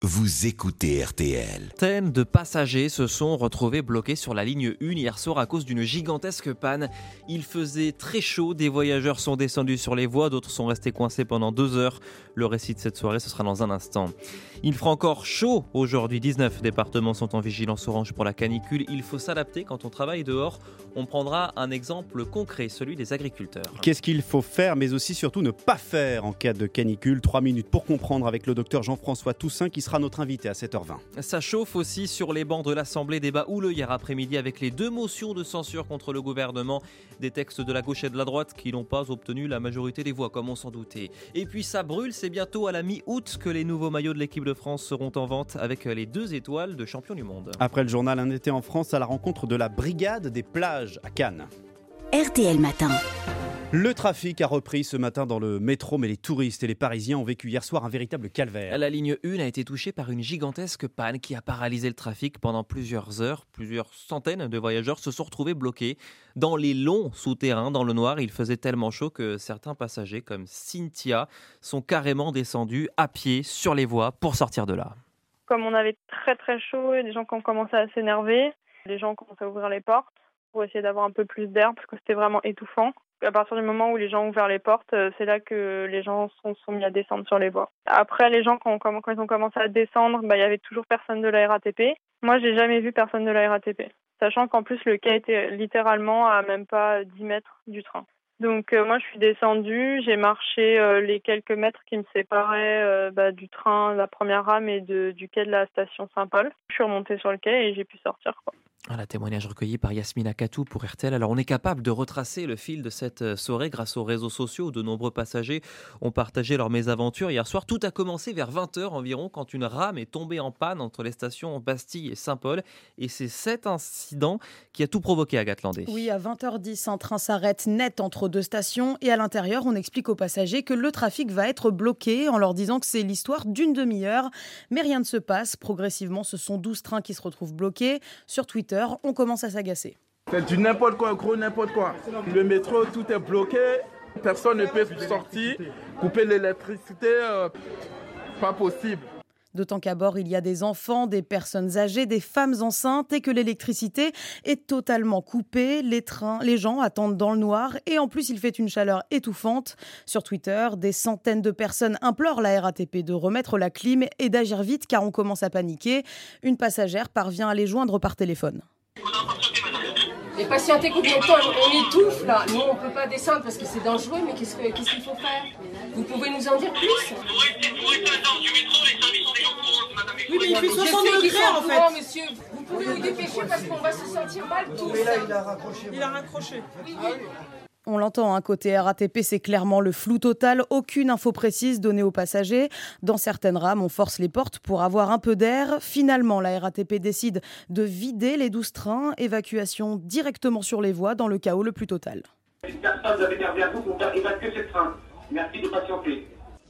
Vous écoutez RTL. Centaines de passagers se sont retrouvés bloqués sur la ligne 1 hier soir à cause d'une gigantesque panne. Il faisait très chaud, des voyageurs sont descendus sur les voies, d'autres sont restés coincés pendant 2 heures. Le récit de cette soirée, ce sera dans un instant. Il fera encore chaud aujourd'hui, 19 départements sont en vigilance orange pour la canicule. Il faut s'adapter quand on travaille dehors. On prendra un exemple concret, celui des agriculteurs. Qu'est-ce qu'il faut faire, mais aussi surtout ne pas faire en cas de canicule? 3 minutes pour comprendre avec le docteur Jean-François Toussaint qui sera notre invité à 7h20. Ça chauffe aussi sur les bancs de l'Assemblée, débat houleux hier après-midi avec les 2 motions de censure contre le gouvernement, des textes de la gauche et de la droite qui n'ont pas obtenu la majorité des voix comme on s'en doutait. Et puis ça brûle, c'est bientôt à la mi-août que les nouveaux maillots de l'équipe de France seront en vente avec les 2 étoiles de champion du monde. Après le journal Un été en France, à la rencontre de la brigade des plages à Cannes. RTL Matin. Le trafic a repris ce matin dans le métro, mais les touristes et les Parisiens ont vécu hier soir un véritable calvaire. La ligne 1 a été touchée par une gigantesque panne qui a paralysé le trafic pendant plusieurs heures. Plusieurs centaines de voyageurs se sont retrouvés bloqués dans les longs souterrains dans le noir. Il faisait tellement chaud que certains passagers, comme Cynthia, sont carrément descendus à pied sur les voies pour sortir de là. Comme on avait très très chaud, il y a des gens qui ont commencé à s'énerver. Les gens ont commencé à ouvrir les portes pour essayer d'avoir un peu plus d'air parce que c'était vraiment étouffant. À partir du moment où les gens ont ouvert les portes, c'est là que les gens sont mis à descendre sur les voies. Après, les gens, quand ils ont commencé à descendre, il y avait toujours personne de la RATP. Moi, j'ai jamais vu personne de la RATP. Sachant qu'en plus, le quai était littéralement à même pas 10 mètres du train. Donc moi, je suis descendue, j'ai marché les quelques mètres qui me séparaient du train, la première rame et du quai de la station Saint-Paul. Je suis remontée sur le quai et j'ai pu sortir, quoi. Voilà, témoignage recueilli par Yasmina Katou pour RTL. Alors on est capable de retracer le fil de cette soirée grâce aux réseaux sociaux. De nombreux passagers ont partagé leur mésaventure hier soir. Tout a commencé vers 20h environ quand une rame est tombée en panne entre les stations Bastille et Saint-Paul. Et c'est cet incident qui a tout provoqué, Agathe Landé. Oui, à 20h10, un train s'arrête net entre 2 stations et à l'intérieur, on explique aux passagers que le trafic va être bloqué en leur disant que c'est l'histoire d'une demi-heure. Mais rien ne se passe. Progressivement, ce sont 12 trains qui se retrouvent bloqués. Sur Twitter, on commence à s'agacer. C'est du n'importe quoi, gros n'importe quoi. Le métro, tout est bloqué, personne ne peut sortir, couper l'électricité, pas possible. D'autant qu'à bord, il y a des enfants, des personnes âgées, des femmes enceintes et que l'électricité est totalement coupée. Les gens attendent dans le noir et en plus, il fait une chaleur étouffante. Sur Twitter, des centaines de personnes implorent la RATP de remettre la clim et d'agir vite car on commence à paniquer. Une passagère parvient à les joindre par téléphone. Et patientez combien de temps? On étouffe là. Nous, on ne peut pas descendre parce que c'est dangereux, mais qu'est-ce qu'il faut faire? Vous pouvez nous en dire plus? Oui, mais il fait 60 degrés en fait. Monsieur, vous pouvez vous dépêcher parce qu'on va se sentir mal tous. Il a raccroché. On l'entend, côté RATP, c'est clairement le flou total. Aucune info précise donnée aux passagers. Dans certaines rames, on force les portes pour avoir un peu d'air. Finalement, la RATP décide de vider les 12 trains. Évacuation directement sur les voies dans le chaos le plus total. Une personne doit venir vers vous pour faire évacuer ce train. Merci de patienter.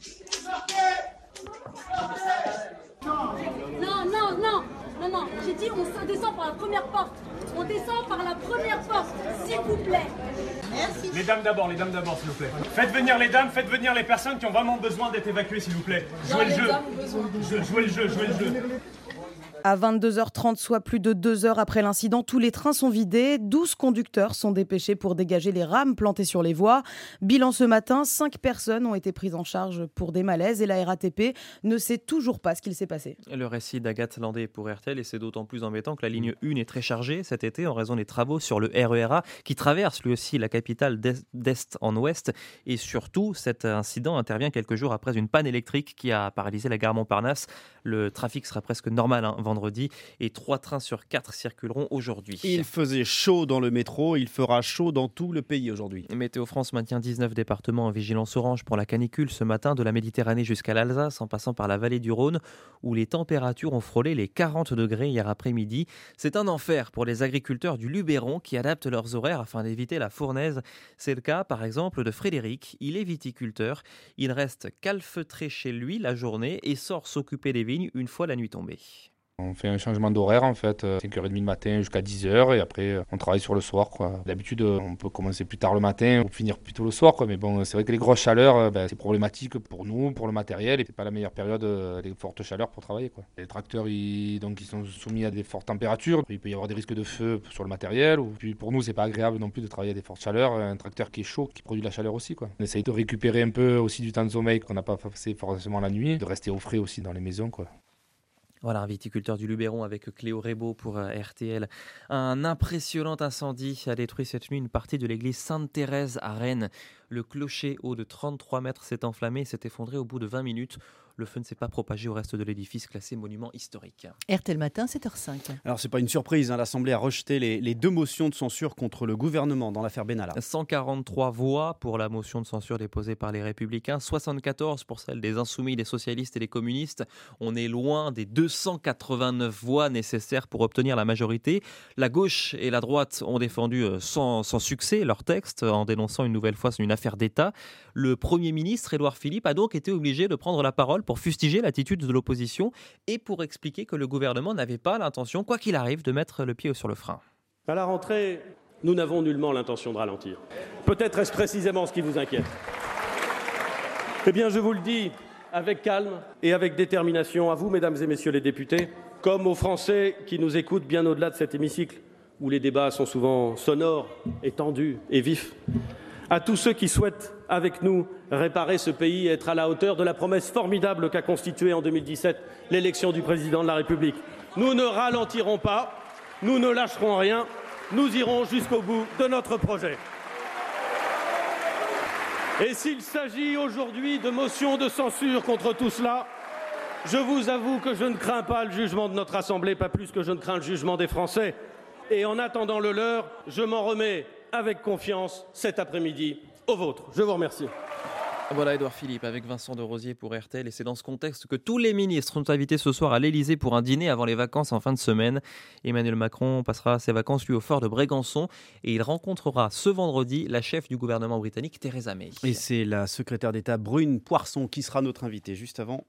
Non, j'ai dit on descend par la première porte. On descend par la première porte, s'il vous plaît. Merci. Les dames d'abord, s'il vous plaît. Faites venir les dames, faites venir les personnes qui ont vraiment besoin d'être évacuées, s'il vous plaît. Jouez le jeu. À 22h30, soit plus de 2 heures après l'incident, tous les trains sont vidés. 12 conducteurs sont dépêchés pour dégager les rames plantées sur les voies. Bilan ce matin, 5 personnes ont été prises en charge pour des malaises et la RATP ne sait toujours pas ce qu'il s'est passé. Le récit d'Agathe Landé pour RTL, et c'est d'autant plus embêtant que la ligne 1 est très chargée cet été en raison des travaux sur le RER A qui traverse lui aussi la capitale d'est en ouest. Et surtout, cet incident intervient quelques jours après une panne électrique qui a paralysé la gare Montparnasse. Le trafic sera presque normal vendredi et 3 trains sur 4 circuleront aujourd'hui. Il faisait chaud dans le métro, il fera chaud dans tout le pays aujourd'hui. Météo France maintient 19 départements en vigilance orange pour la canicule ce matin, de la Méditerranée jusqu'à l'Alsace, en passant par la vallée du Rhône, où les températures ont frôlé les 40 degrés hier après-midi. C'est un enfer pour les agriculteurs du Luberon qui adaptent leurs horaires afin d'éviter la fournaise. C'est le cas, par exemple, de Frédéric. Il est viticulteur. Il reste calfeutré chez lui la journée et sort s'occuper des vignes une fois la nuit tombée. On fait un changement d'horaire en fait, 5h30 le matin jusqu'à 10h et après on travaille sur le soir, quoi. D'habitude on peut commencer plus tard le matin ou finir plus tôt le soir, quoi. Mais bon, c'est vrai que les grosses chaleurs, c'est problématique pour nous, pour le matériel, et c'est pas la meilleure période, les fortes chaleurs pour travailler, quoi. Les tracteurs ils sont soumis à des fortes températures, il peut y avoir des risques de feu sur le matériel, ou puis pour nous c'est pas agréable non plus de travailler à des fortes chaleurs, un tracteur qui est chaud, qui produit de la chaleur aussi, quoi. On essaye de récupérer un peu aussi du temps de sommeil qu'on n'a pas passé forcément la nuit, de rester au frais aussi dans les maisons, quoi. Voilà, un viticulteur du Luberon avec Cléo Rébaud pour RTL. Un impressionnant incendie a détruit cette nuit une partie de l'église Sainte-Thérèse à Rennes. Le clocher haut de 33 mètres s'est enflammé et s'est effondré au bout de 20 minutes. Le feu ne s'est pas propagé au reste de l'édifice classé monument historique. RTL Matin, 7h05. Alors, ce n'est pas une surprise, l'Assemblée a rejeté les 2 motions de censure contre le gouvernement dans l'affaire Benalla. 143 voix pour la motion de censure déposée par les Républicains, 74 pour celle des Insoumis, des Socialistes et des Communistes. On est loin des 289 voix nécessaires pour obtenir la majorité. La gauche et la droite ont défendu sans succès leur texte en dénonçant une nouvelle fois une affaire d'État. Le Premier ministre, Édouard Philippe, a donc été obligé de prendre la parole pour fustiger l'attitude de l'opposition et pour expliquer que le gouvernement n'avait pas l'intention, quoi qu'il arrive, de mettre le pied sur le frein. À la rentrée, nous n'avons nullement l'intention de ralentir. Peut-être est-ce précisément ce qui vous inquiète. Eh bien, je vous le dis avec calme et avec détermination à vous, mesdames et messieurs les députés, comme aux Français qui nous écoutent bien au-delà de cet hémicycle, où les débats sont souvent sonores, et tendus et vifs. À tous ceux qui souhaitent, avec nous, réparer ce pays et être à la hauteur de la promesse formidable qu'a constituée en 2017 l'élection du président de la République. Nous ne ralentirons pas, nous ne lâcherons rien, nous irons jusqu'au bout de notre projet. Et s'il s'agit aujourd'hui de motions de censure contre tout cela, je vous avoue que je ne crains pas le jugement de notre Assemblée, pas plus que je ne crains le jugement des Français. Et en attendant le leur, je m'en remets avec confiance cet après-midi au vôtre. Je vous remercie. Voilà Édouard Philippe avec Vincent de Rosier pour RTL et c'est dans ce contexte que tous les ministres sont invités ce soir à l'Elysée pour un dîner avant les vacances en fin de semaine. Emmanuel Macron passera ses vacances lui au fort de Brégançon et il rencontrera ce vendredi la chef du gouvernement britannique Theresa May. Et c'est la secrétaire d'État Brune Poirson qui sera notre invitée juste avant,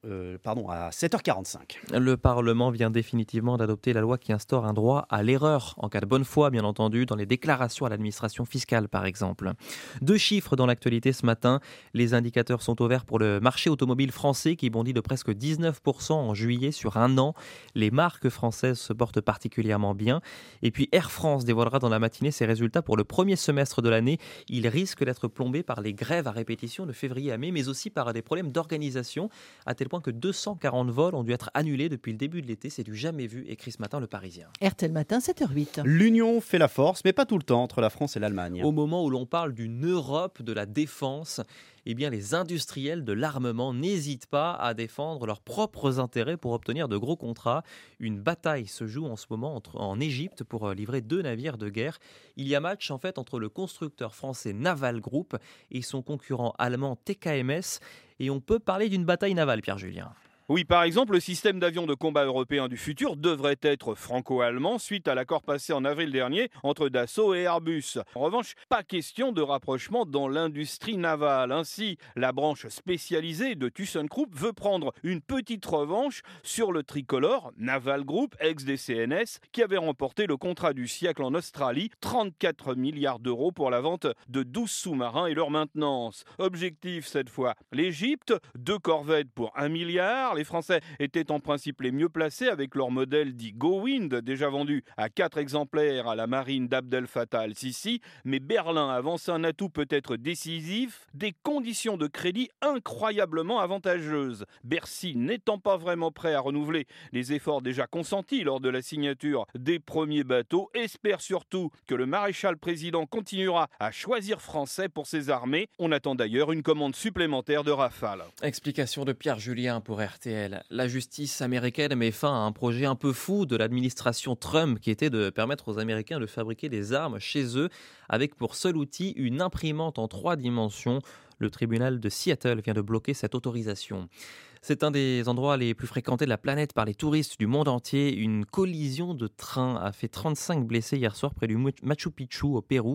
à 7h45. Le Parlement vient définitivement d'adopter la loi qui instaure un droit à l'erreur en cas de bonne foi, bien entendu, dans les déclarations à l'administration fiscale par exemple. 2 chiffres dans l'actualité ce matin, les indicateurs sont au vert pour le marché automobile français qui bondit de presque 19% en juillet sur un an. Les marques françaises se portent particulièrement bien. Et puis Air France dévoilera dans la matinée ses résultats pour le premier semestre de l'année. Il risque d'être plombé par les grèves à répétition de février à mai, mais aussi par des problèmes d'organisation, à tel point que 240 vols ont dû être annulés depuis le début de l'été. C'est du jamais vu, écrit ce matin Le Parisien. RTL Matin, 7h08. L'union fait la force, mais pas tout le temps, entre la France et l'Allemagne. Au moment où l'on parle d'une Europe de la défense, eh bien, les industriels de l'armement n'hésitent pas à défendre leurs propres intérêts pour obtenir de gros contrats. Une bataille se joue en ce moment en Égypte pour livrer 2 navires de guerre. Il y a match en fait entre le constructeur français Naval Group et son concurrent allemand TKMS. Et on peut parler d'une bataille navale, Pierre-Julien. Oui, par exemple, le système d'avions de combat européen du futur devrait être franco-allemand suite à l'accord passé en avril dernier entre Dassault et Airbus. En revanche, pas question de rapprochement dans l'industrie navale. Ainsi, la branche spécialisée de ThyssenKrupp veut prendre une petite revanche sur le tricolore Naval Group, ex-DCNS, qui avait remporté le contrat du siècle en Australie, 34 milliards d'euros pour la vente de 12 sous-marins et leur maintenance. Objectif cette fois, l'Égypte, 2 corvettes pour 1 milliard. Les Français étaient en principe les mieux placés avec leur modèle dit Go Wind, déjà vendu à 4 exemplaires à la marine d'Abdel Fattah al-Sisi. Mais Berlin avance un atout peut-être décisif, des conditions de crédit incroyablement avantageuses. Bercy n'étant pas vraiment prêt à renouveler les efforts déjà consentis lors de la signature des premiers bateaux, espère surtout que le maréchal président continuera à choisir français pour ses armées. On attend d'ailleurs une commande supplémentaire de Rafale. Explication de Pierre Julien pour RTL. La justice américaine met fin à un projet un peu fou de l'administration Trump qui était de permettre aux Américains de fabriquer des armes chez eux avec pour seul outil une imprimante en 3 dimensions. Le tribunal de Seattle vient de bloquer cette autorisation. C'est un des endroits les plus fréquentés de la planète par les touristes du monde entier. Une collision de train a fait 35 blessés hier soir près du Machu Picchu au Pérou.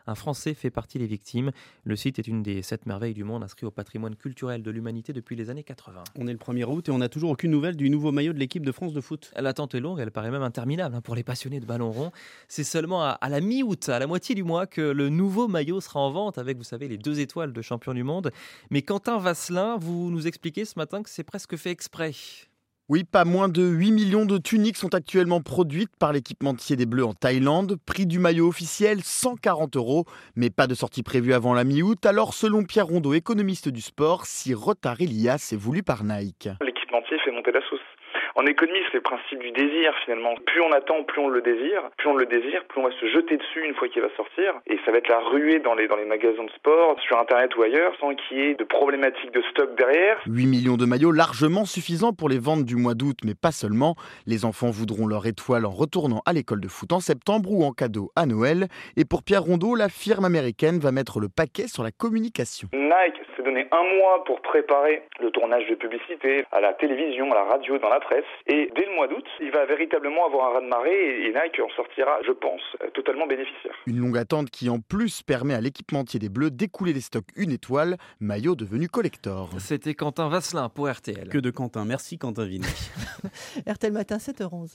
Un Français fait partie des victimes. Le site est une des 7 merveilles du monde inscrit au patrimoine culturel de l'humanité depuis les années 80. On est le 1er août et on n'a toujours aucune nouvelle du nouveau maillot de l'équipe de France de foot. L'attente est longue, elle paraît même interminable pour les passionnés de ballon rond. C'est seulement à la mi-août, à la moitié du mois, que le nouveau maillot sera en vente avec, vous savez, les 2 étoiles de champion du monde. Mais Quentin Vasselin, vous nous expliquez ce matin que c'est presque fait exprès. Oui, pas moins de 8 millions de tuniques sont actuellement produites par l'équipementier des Bleus en Thaïlande. Prix du maillot officiel, 140 €, mais pas de sortie prévue avant la mi-août. Alors, selon Pierre Rondeau, économiste du sport, si retard il y a, c'est voulu par Nike. L'équipementier fait monter la sauce. En économie, c'est le principe du désir finalement. Plus on attend, plus on le désire. Plus on le désire, plus on va se jeter dessus une fois qu'il va sortir. Et ça va être la ruée dans les magasins de sport, sur Internet ou ailleurs, sans qu'il y ait de problématiques de stock derrière. 8 millions de maillots largement suffisants pour les ventes du mois d'août, mais pas seulement. Les enfants voudront leur étoile en retournant à l'école de foot en septembre ou en cadeau à Noël. Et pour Pierre Rondeau, la firme américaine va mettre le paquet sur la communication. Nike s'est donné un mois pour préparer le tournage de publicité à la télévision, à la radio, dans la presse. Et dès le mois d'août, il va véritablement avoir un raz-de-marée et Nike en sortira, je pense, totalement bénéficiaire. Une longue attente qui en plus permet à l'équipementier des Bleus d'écouler des stocks une étoile, maillot devenu collector. C'était Quentin Vasselin pour RTL. Que de Quentin, merci Quentin Vigny. RTL Matin, 7h11.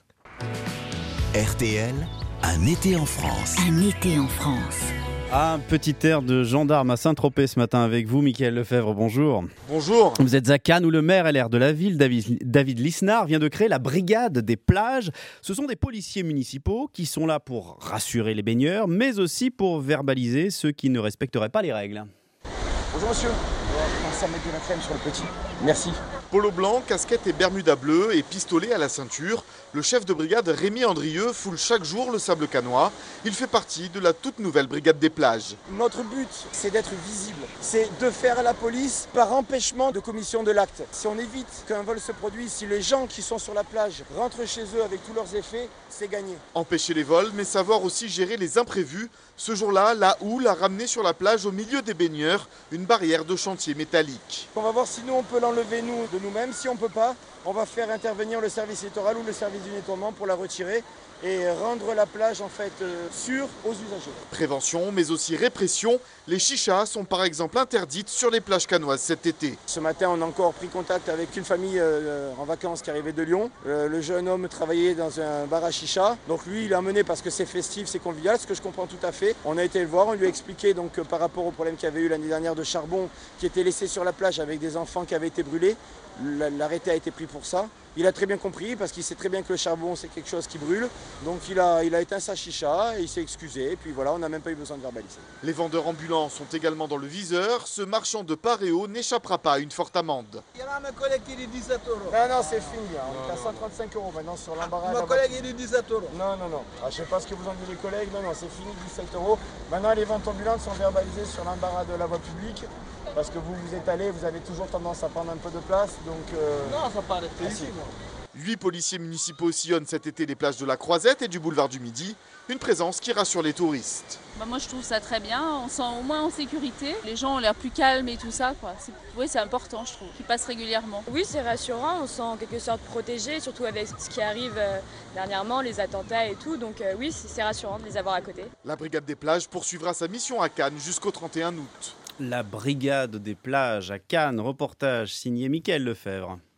RTL, un été en France. Un été en France. Un petit air de gendarme à Saint-Tropez ce matin avec vous, Mickaël Lefebvre, bonjour. Bonjour. Vous êtes à Cannes où le maire LR de la ville, David Lisnard, vient de créer la brigade des plages. Ce sont des policiers municipaux qui sont là pour rassurer les baigneurs, mais aussi pour verbaliser ceux qui ne respecteraient pas les règles. Bonjour monsieur. Commencez à mettre de la crème sur le petit. Merci. Polo blanc, casquette et bermuda bleu et pistolet à la ceinture. Le chef de brigade Rémi Andrieux foule chaque jour le sable cannois. Il fait partie de la toute nouvelle brigade des plages. Notre but, c'est d'être visible. C'est de faire la police par empêchement de commission de l'acte. Si on évite qu'un vol se produise, si les gens qui sont sur la plage rentrent chez eux avec tous leurs effets, c'est gagné. Empêcher les vols, mais savoir aussi gérer les imprévus. Ce jour-là, la houle a ramené sur la plage au milieu des baigneurs une barrière de chantier métallique. On va voir si nous on peut l'enlever de nous-mêmes. Si on ne peut pas, on va faire intervenir le service littoral ou le service du nettoiement pour la retirer et rendre la plage en fait sûre aux usagers. Prévention mais aussi répression. Les chichas sont par exemple interdites sur les plages cannoises cet été. Ce matin on a encore pris contact avec une famille en vacances qui arrivait de Lyon. Le jeune homme travaillait dans un bar à chicha. Donc lui il est emmené parce que c'est festif, c'est convivial, ce que je comprends tout à fait. On a été le voir, on lui a expliqué donc par rapport au problème qu'il y avait eu l'année dernière de charbon qui était laissé sur la plage avec des enfants qui avaient été brûlés. L'arrêté a été pris pour ça. Il a très bien compris parce qu'il sait très bien que le charbon c'est quelque chose qui brûle. Donc il a éteint sa chicha et il s'est excusé. Et puis voilà, on n'a même pas eu besoin de verbaliser. Les vendeurs ambulants sont également dans le viseur. Ce marchand de paréo n'échappera pas à une forte amende. Il y en a un collègue qui dit 17 €. Non, c'est fini. On est à 135 € maintenant sur l'embarras. Mon collègue il dit 17 €. Non. Je ne sais pas ce que vous en dites les collègues. Non, c'est fini, 17 €. Maintenant les ventes ambulantes sont verbalisées sur l'embarras de la voie publique. Parce que vous êtes allé, vous avez toujours tendance à prendre un peu de place. Donc non, ça paraît ici. 8 policiers municipaux sillonnent cet été les plages de la Croisette et du boulevard du Midi. Une présence qui rassure les touristes. Moi je trouve ça très bien, on se sent au moins en sécurité. Les gens ont l'air plus calmes et tout ça. C'est important je trouve, qu'ils passent régulièrement. Oui c'est rassurant, on se sent en quelque sorte protégé, surtout avec ce qui arrive dernièrement, les attentats et tout. Donc oui c'est rassurant de les avoir à côté. La brigade des plages poursuivra sa mission à Cannes jusqu'au 31 août. La brigade des plages à Cannes, reportage signé Mickaël Lefebvre.